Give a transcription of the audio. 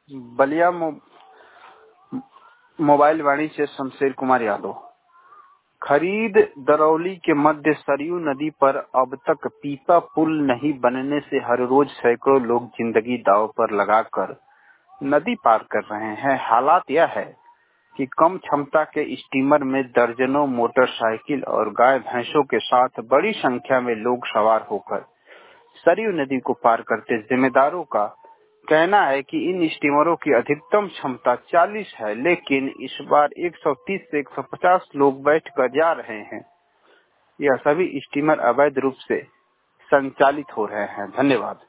Ballia mobile वाणी से शमशेर कुमार यादव। खरीद दरौली के मध्य सरयू नदी पर अब तक पीपा पुल नहीं बनने से हर रोज सैकड़ों लोग जिंदगी दांव पर लगाकर नदी पार कर रहे हैं। हालात यह है कि कम क्षमता के स्टीमर में दर्जनों मोटरसाइकिल और गाय भैंसों के साथ बड़ी संख्या में लोग सवार होकर सरयू नदी को पार करते। जिम्मेदारों का कहना है कि इन स्टीमरों की अधिकतम क्षमता 40 है, लेकिन इस बार 130 से 150 लोग बैठकर जा रहे हैं। यह सभी स्टीमर अवैध रूप से संचालित हो रहे हैं। धन्यवाद।